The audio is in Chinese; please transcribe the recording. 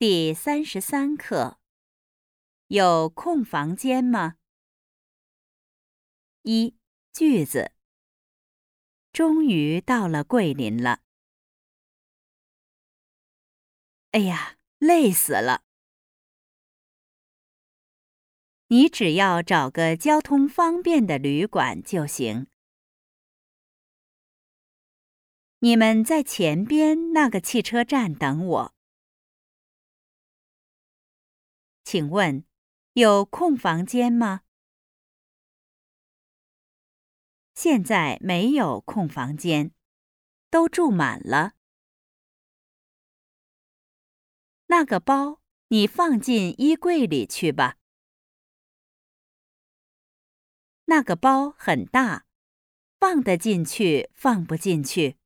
第33课，有空房间吗？一、句子。终于到了桂林了。哎呀，累死了！你只要找个交通方便的旅馆就行。你们在前边那个汽车站等我。请问，有空房间吗？现在没有空房间，都住满了。那个包，你放进衣柜里去吧。那个包很大，放得进去，放不进去。